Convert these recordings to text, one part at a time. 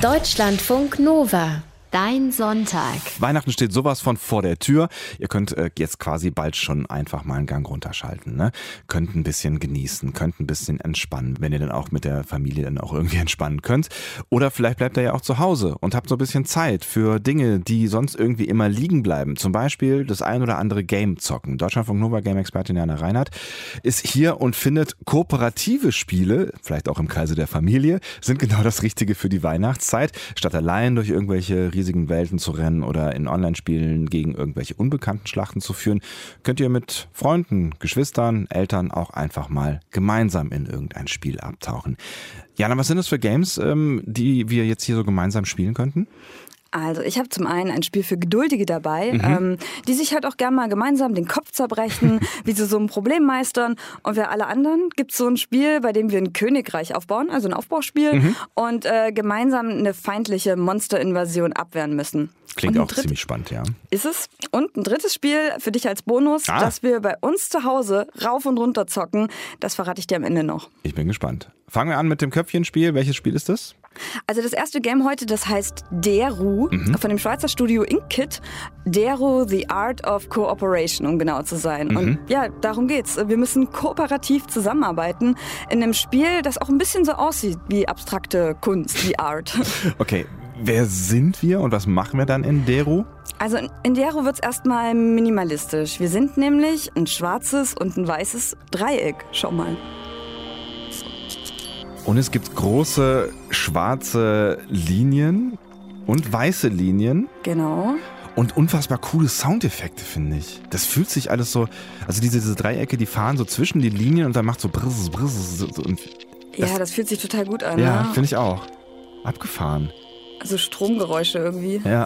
Deutschlandfunk Nova. Dein Sonntag. Weihnachten steht sowas von vor der Tür. Ihr könnt jetzt quasi bald schon einfach mal einen Gang runterschalten. Ne? Könnt ein bisschen genießen, könnt ein bisschen entspannen, wenn ihr dann auch mit der Familie dann auch irgendwie entspannen könnt. Oder vielleicht bleibt ihr ja auch zu Hause und habt so ein bisschen Zeit für Dinge, die sonst irgendwie immer liegen bleiben. Zum Beispiel das ein oder andere Game zocken. Deutschlandfunk Nova Game-Expertin Jana Reinhardt ist hier und findet kooperative Spiele, vielleicht auch im Kreise der Familie, sind genau das Richtige für die Weihnachtszeit. Statt allein durch irgendwelche riesigen Welten zu rennen oder in Online-Spielen gegen irgendwelche unbekannten Schlachten zu führen, könnt ihr mit Freunden, Geschwistern, Eltern auch einfach mal gemeinsam in irgendein Spiel abtauchen. Jana, was sind das für Games, die wir jetzt hier so gemeinsam spielen könnten? Also ich habe zum einen ein Spiel für Geduldige dabei, die sich halt auch gerne mal gemeinsam den Kopf zerbrechen, wie sie so ein Problem meistern. Und für alle anderen gibt es so ein Spiel, bei dem wir ein Königreich aufbauen, also ein Aufbauspiel, und gemeinsam eine feindliche Monsterinvasion abwehren müssen. Klingt auch ziemlich spannend, ja. Ist es. Und ein drittes Spiel für dich als Bonus, das wir bei uns zu Hause rauf und runter zocken. Das verrate ich dir am Ende noch. Ich bin gespannt. Fangen wir an mit dem Köpfchenspiel. Welches Spiel ist das? Also das erste Game heute, das heißt Deru, von dem Schweizer Studio Inkit. Deru, The Art of Cooperation, um genau zu sein. Und ja, darum geht's. Wir müssen kooperativ zusammenarbeiten in einem Spiel, das auch ein bisschen so aussieht wie abstrakte Kunst, wie Art. Okay, wer sind wir und was machen wir dann in Deru? Also in Deru wird's erstmal minimalistisch. Wir sind nämlich ein schwarzes und ein weißes Dreieck. Schau mal. Und es gibt große schwarze Linien und weiße Linien. Genau. Und unfassbar coole Soundeffekte, finde ich. Das fühlt sich alles so, also diese Dreiecke, die fahren so zwischen die Linien und dann macht so brrrr, brrrr. Und das fühlt sich total gut an. Ja, ne? finde ich auch. Abgefahren. Also Stromgeräusche irgendwie. Ja.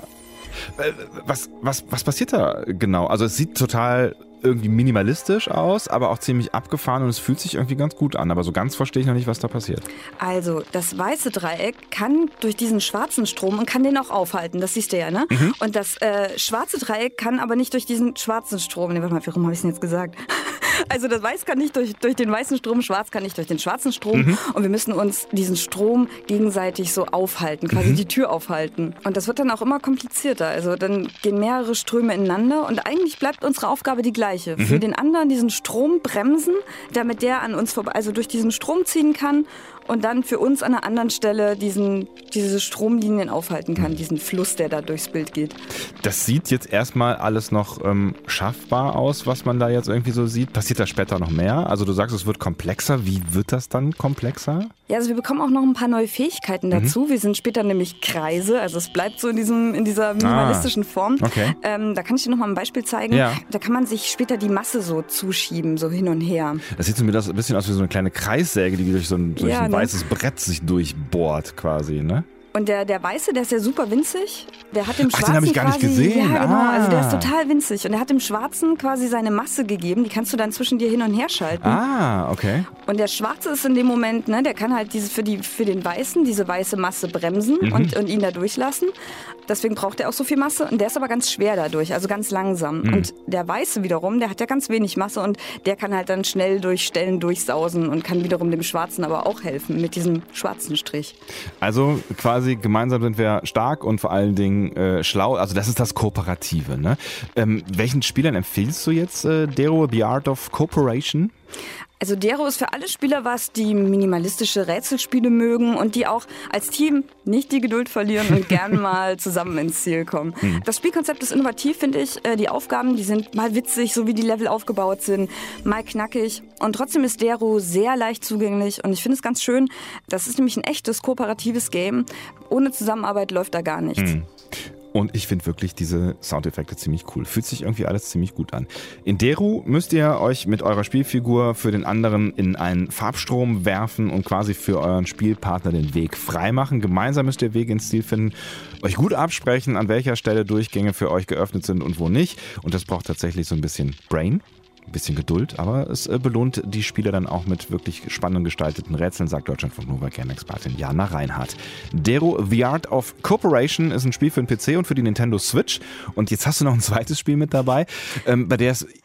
Was passiert da genau? Also es sieht total irgendwie minimalistisch aus, aber auch ziemlich abgefahren und es fühlt sich irgendwie ganz gut an. Aber so ganz verstehe ich noch nicht, was da passiert. Also das weiße Dreieck kann durch diesen schwarzen Strom und kann den auch aufhalten. Das siehst du ja, ne? Und das schwarze Dreieck kann aber nicht durch diesen schwarzen Strom. Nee, warte mal, warum habe ich es denn jetzt gesagt? Also das Weiß kann nicht durch den weißen Strom, Schwarz kann nicht durch den schwarzen Strom. Und wir müssen uns diesen Strom gegenseitig so aufhalten, quasi die Tür aufhalten. Und das wird dann auch immer komplizierter. Also dann gehen mehrere Ströme ineinander und eigentlich bleibt unsere Aufgabe die gleiche. Für den anderen diesen Strom bremsen, damit der an uns vorbei, also durch diesen Strom ziehen kann und dann für uns an einer anderen Stelle diese Stromlinien aufhalten kann, diesen Fluss, der da durchs Bild geht. Das sieht jetzt erstmal alles noch schaffbar aus, was man da jetzt irgendwie so sieht. Passiert da später noch mehr? Also du sagst, es wird komplexer. Wie wird das dann komplexer? Ja, also wir bekommen auch noch ein paar neue Fähigkeiten dazu. Wir sind später nämlich Kreise, also es bleibt so in dieser minimalistischen Form. Okay. Da kann ich dir noch mal ein Beispiel zeigen. Ja. Da kann man sich später die Masse so zuschieben, so hin und her. Das sieht so ein bisschen aus wie so eine kleine Kreissäge, die durch ein weißes Brett sich durchbohrt quasi, ne? Und der Weiße, der ist ja super winzig. Der hat dem Schwarzen den habe ich gar nicht gesehen. Ja, genau. Also der ist total winzig. Und der hat dem Schwarzen quasi seine Masse gegeben. Die kannst du dann zwischen dir hin und her schalten. Ah, okay. Und der Schwarze ist in dem Moment, ne, der kann halt für den Weißen diese weiße Masse bremsen und ihn da durchlassen. Deswegen braucht er auch so viel Masse. Und der ist aber ganz schwer dadurch, also ganz langsam. Und der Weiße wiederum, der hat ja ganz wenig Masse und der kann halt dann schnell durch Stellen durchsausen und kann wiederum dem Schwarzen aber auch helfen mit diesem schwarzen Strich. Also quasi gemeinsam sind wir stark und vor allen Dingen schlau. Also das ist das Kooperative, ne? Welchen Spielern empfiehlst du jetzt Deru, The Art of Cooperation? Also Deru ist für alle Spieler was, die minimalistische Rätselspiele mögen und die auch als Team nicht die Geduld verlieren und gern mal zusammen ins Ziel kommen. Das Spielkonzept ist innovativ, finde ich. Die Aufgaben, die sind mal witzig, so wie die Level aufgebaut sind, mal knackig. Und trotzdem ist Deru sehr leicht zugänglich und ich finde es ganz schön. Das ist nämlich ein echtes kooperatives Game. Ohne Zusammenarbeit läuft da gar nichts. Und ich finde wirklich diese Soundeffekte ziemlich cool. Fühlt sich irgendwie alles ziemlich gut an. In Deru müsst ihr euch mit eurer Spielfigur für den anderen in einen Farbstrom werfen und quasi für euren Spielpartner den Weg freimachen. Gemeinsam müsst ihr Wege ins Ziel finden, euch gut absprechen, an welcher Stelle Durchgänge für euch geöffnet sind und wo nicht. Und das braucht tatsächlich so ein bisschen Brain. Ein bisschen Geduld, aber es belohnt die Spieler dann auch mit wirklich spannend gestalteten Rätseln, sagt Deutschlandfunk Nova Game-Expertin Jana Reinhardt. Deru, The Art of Cooperation ist ein Spiel für den PC und für die Nintendo Switch. Und jetzt hast du noch ein zweites Spiel mit dabei, bei der es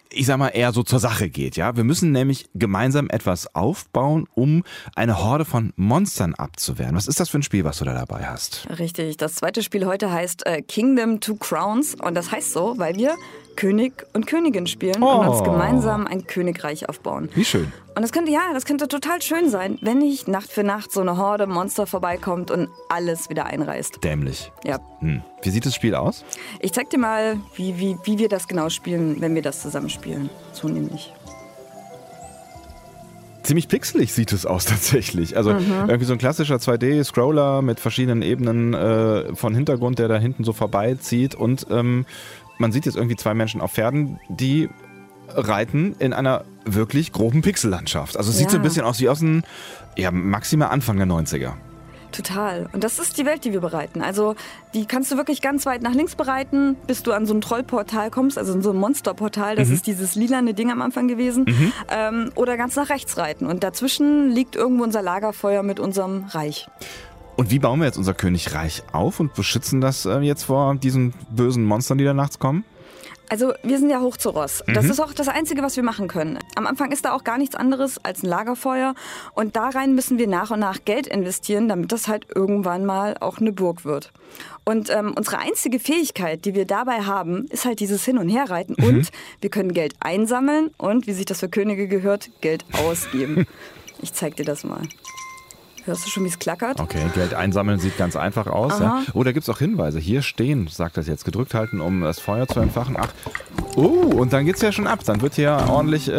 ich sag mal, eher so zur Sache geht, ja. Wir müssen nämlich gemeinsam etwas aufbauen, um eine Horde von Monstern abzuwehren. Was ist das für ein Spiel, was du da dabei hast? Richtig, das zweite Spiel heute heißt Kingdom Two Crowns und das heißt so, weil wir König und Königin spielen und uns gemeinsam ein Königreich aufbauen. Wie schön. Und das könnte total schön sein, wenn nicht Nacht für Nacht so eine Horde Monster vorbeikommt und alles wieder einreißt. Dämlich. Ja. Wie sieht das Spiel aus? Ich zeig dir mal, wie wir das genau spielen, wenn wir das zusammen spielen. So nämlich. Ziemlich pixelig sieht es aus tatsächlich. Also irgendwie so ein klassischer 2D-Scroller mit verschiedenen Ebenen von Hintergrund, der da hinten so vorbeizieht. Und man sieht jetzt irgendwie 2 Menschen auf Pferden, die reiten in einer wirklich groben Pixellandschaft. Also es sieht so ein bisschen aus wie aus dem maximal Anfang der 90er. Total. Und das ist die Welt, die wir bereiten. Also die kannst du wirklich ganz weit nach links bereiten, bis du an so ein Trollportal kommst, also in so ein Monsterportal. Das ist dieses lilane Ding am Anfang gewesen. Oder ganz nach rechts reiten. Und dazwischen liegt irgendwo unser Lagerfeuer mit unserem Reich. Und wie bauen wir jetzt unser Königreich auf und beschützen das jetzt vor diesen bösen Monstern, die da nachts kommen? Also wir sind ja hoch zu Ross. Das ist auch das Einzige, was wir machen können. Am Anfang ist da auch gar nichts anderes als ein Lagerfeuer. Und da rein müssen wir nach und nach Geld investieren, damit das halt irgendwann mal auch eine Burg wird. Und unsere einzige Fähigkeit, die wir dabei haben, ist halt dieses Hin- und Herreiten. Und wir können Geld einsammeln und, wie sich das für Könige gehört, Geld ausgeben. Ich zeig dir das mal. Hörst du schon, wie es klackert? Okay, Geld einsammeln sieht ganz einfach aus. Ja. Oh, da gibt es auch Hinweise. Hier stehen, sagt das jetzt, gedrückt halten, um das Feuer zu entfachen. Ach, und dann geht's ja schon ab. Dann wird hier ordentlich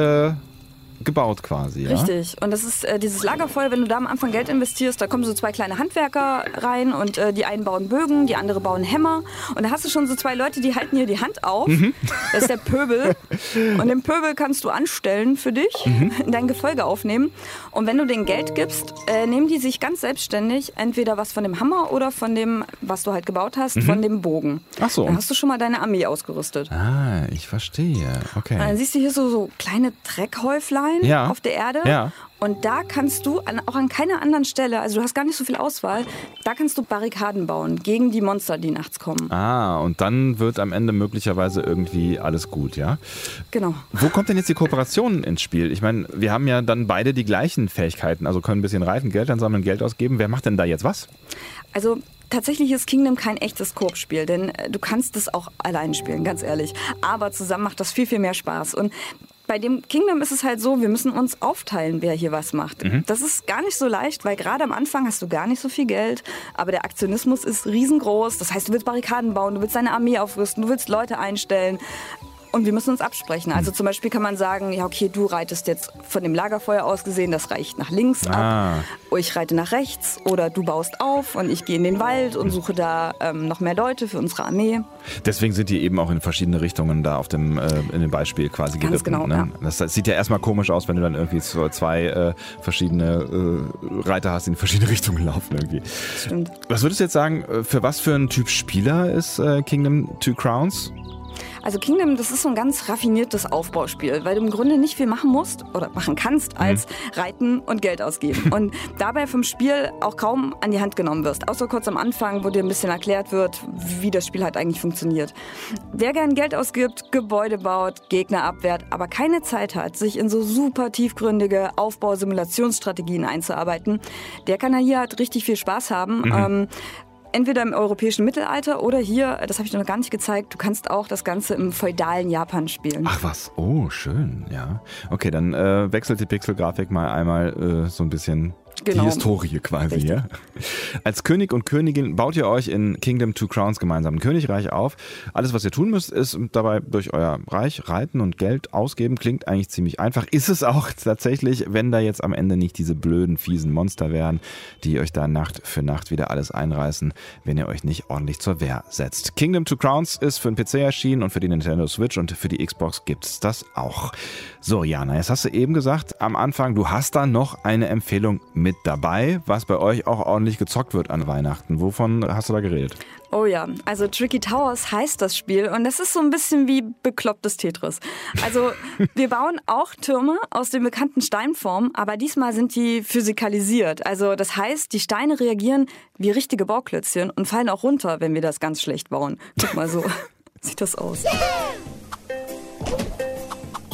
gebaut quasi. Ja? Richtig. Und das ist dieses Lagerfeuer, wenn du da am Anfang Geld investierst, da kommen so 2 kleine Handwerker rein und die einen bauen Bögen, die andere bauen Hämmer. Und da hast du schon so 2 Leute, die halten hier die Hand auf. Das ist der Pöbel. Und den Pöbel kannst du anstellen für dich, in dein Gefolge aufnehmen. Und wenn du denen Geld gibst, nehmen die sich ganz selbstständig entweder was von dem Hammer oder von dem, was du halt gebaut hast, von dem Bogen. Ach so. Dann hast du schon mal deine Armee ausgerüstet. Ah, ich verstehe. Okay. Und dann siehst du hier so kleine Dreckhäuflein auf der Erde. Ja. Und da kannst du auch an keiner anderen Stelle, also du hast gar nicht so viel Auswahl, da kannst du Barrikaden bauen gegen die Monster, die nachts kommen. Ah, und dann wird am Ende möglicherweise irgendwie alles gut, ja? Genau. Wo kommt denn jetzt die Kooperation ins Spiel? Ich meine, wir haben ja dann beide die gleichen Fähigkeiten, also können ein bisschen reiten, Geld ansammeln, Geld ausgeben. Wer macht denn da jetzt was? Also tatsächlich ist Kingdom kein echtes Koop-Spiel, denn du kannst es auch allein spielen, ganz ehrlich. Aber zusammen macht das viel, viel mehr Spaß. Und bei dem Kingdom ist es halt so, wir müssen uns aufteilen, wer hier was macht. Das ist gar nicht so leicht, weil gerade am Anfang hast du gar nicht so viel Geld, aber der Aktionismus ist riesengroß. Das heißt, du willst Barrikaden bauen, du willst deine Armee aufrüsten, du willst Leute einstellen. Und wir müssen uns absprechen. Also zum Beispiel kann man sagen, ja okay, du reitest jetzt von dem Lagerfeuer aus gesehen, das reicht nach links ab. Ich reite nach rechts oder du baust auf und ich gehe in den Wald und suche da noch mehr Leute für unsere Armee. Deswegen sind die eben auch in verschiedene Richtungen da auf dem, in dem Beispiel quasi geritten. Ganz genau, ne? Das sieht ja erstmal komisch aus, wenn du dann irgendwie so 2 verschiedene Reiter hast, die in verschiedene Richtungen laufen irgendwie. Stimmt. Was würdest du jetzt sagen, für was für ein Typ Spieler ist Kingdom Two Crowns? Also Kingdom, das ist so ein ganz raffiniertes Aufbauspiel, weil du im Grunde nicht viel machen musst oder machen kannst, als reiten und Geld ausgeben. Und dabei vom Spiel auch kaum an die Hand genommen wirst. Außer kurz am Anfang, wo dir ein bisschen erklärt wird, wie das Spiel halt eigentlich funktioniert. Wer gern Geld ausgibt, Gebäude baut, Gegner abwehrt, aber keine Zeit hat, sich in so super tiefgründige Aufbausimulationsstrategien einzuarbeiten, der kann hier halt richtig viel Spaß haben. Entweder im europäischen Mittelalter oder hier, das habe ich noch gar nicht gezeigt, du kannst auch das Ganze im feudalen Japan spielen. Ach was, oh schön, ja. Okay, dann wechselt die Pixelgrafik mal einmal so ein bisschen die Historie quasi. Ja? Als König und Königin baut ihr euch in Kingdom Two Crowns gemeinsam ein Königreich auf. Alles, was ihr tun müsst, ist dabei durch euer Reich reiten und Geld ausgeben. Klingt eigentlich ziemlich einfach. Ist es auch tatsächlich, wenn da jetzt am Ende nicht diese blöden, fiesen Monster wären, die euch da Nacht für Nacht wieder alles einreißen, wenn ihr euch nicht ordentlich zur Wehr setzt. Kingdom Two Crowns ist für den PC erschienen und für die Nintendo Switch und für die Xbox gibt's das auch. So, Jana, jetzt hast du eben gesagt, am Anfang, du hast da noch eine Empfehlung mit dabei, was bei euch auch ordentlich gezockt wird an Weihnachten. Wovon hast du da geredet? Oh ja, also Tricky Towers heißt das Spiel und das ist so ein bisschen wie beklopptes Tetris. Also wir bauen auch Türme aus den bekannten Steinformen, aber diesmal sind die physikalisiert. Also das heißt, die Steine reagieren wie richtige Bauklötzchen und fallen auch runter, wenn wir das ganz schlecht bauen. Guck mal, so sieht das aus.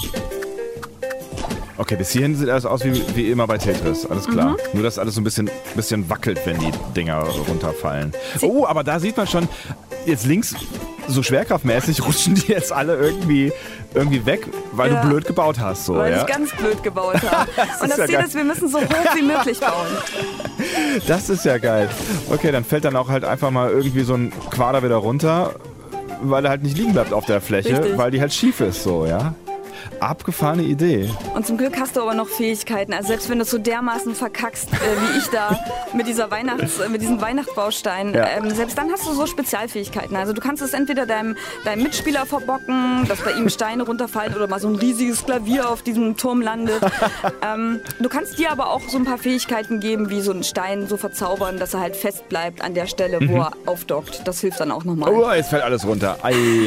Okay, bis hierhin sieht alles aus wie immer bei Tetris, alles klar. Nur, dass alles so ein bisschen wackelt, wenn die Dinger runterfallen. Oh, aber da sieht man schon, jetzt links, so schwerkraftmäßig rutschen die jetzt alle irgendwie weg, weil du blöd gebaut hast. So, weil ich ganz blöd gebaut habe. Und das Ziel ist, wir müssen so hoch wie möglich bauen. Das ist ja geil. Okay, dann fällt dann auch halt einfach mal irgendwie so ein Quader wieder runter, weil er halt nicht liegen bleibt auf der Fläche, Richtig. weil die halt schief ist, so, ja. Abgefahrene Idee. Und zum Glück hast du aber noch Fähigkeiten. Also selbst wenn du es so dermaßen verkackst, wie ich da mit diesen Weihnachtsbausteinen, selbst dann hast du so Spezialfähigkeiten. Also du kannst es entweder deinem Mitspieler verbocken, dass bei ihm Steine runterfallen oder mal so ein riesiges Klavier auf diesem Turm landet. Du kannst dir aber auch so ein paar Fähigkeiten geben, wie so einen Stein so verzaubern, dass er halt fest bleibt an der Stelle, wo er aufdockt. Das hilft dann auch nochmal. Oh, jetzt fällt alles runter.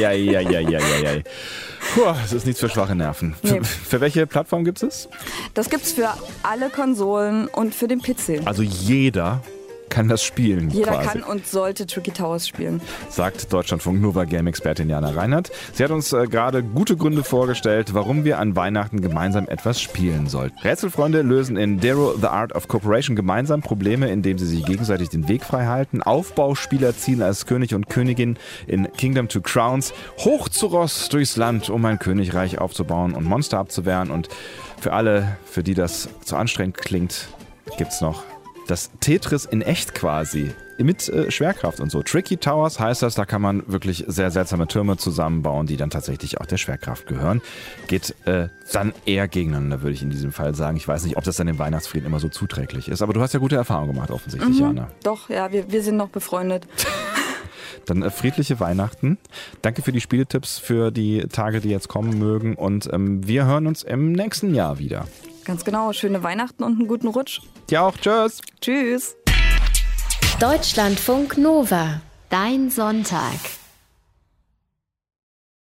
Ei. Puh, das ist nichts für schwache Nerven. Nee. Für welche Plattform gibt es? Das gibt's für alle Konsolen und für den PC. Also jeder kann das spielen. Jeder quasi. kann und sollte Tricky Towers spielen. Sagt Deutschlandfunk Nova Game-Expertin Jana Reinhardt. Sie hat uns gerade gute Gründe vorgestellt, warum wir an Weihnachten gemeinsam etwas spielen sollten. Rätselfreunde lösen in Darrow The Art of Cooperation gemeinsam Probleme, indem sie sich gegenseitig den Weg frei halten. Aufbauspieler ziehen als König und Königin in Kingdom 2 Crowns hoch zu Ross durchs Land, um ein Königreich aufzubauen und Monster abzuwehren. Und für alle, für die das zu anstrengend klingt, gibt's noch das Tetris in echt quasi, mit Schwerkraft und so. Tricky Towers heißt das, da kann man wirklich sehr seltsame Türme zusammenbauen, die dann tatsächlich auch der Schwerkraft gehören. Geht dann eher gegeneinander, würde ich in diesem Fall sagen. Ich weiß nicht, ob das dann im Weihnachtsfrieden immer so zuträglich ist, aber du hast ja gute Erfahrungen gemacht offensichtlich, Jana. Doch, ja, wir sind noch befreundet. Dann friedliche Weihnachten. Danke für die Spieletipps für die Tage, die jetzt kommen mögen und wir hören uns im nächsten Jahr wieder. Ganz genau. Schöne Weihnachten und einen guten Rutsch. Dir auch. Tschüss. Tschüss. Deutschlandfunk Nova. Dein Sonntag.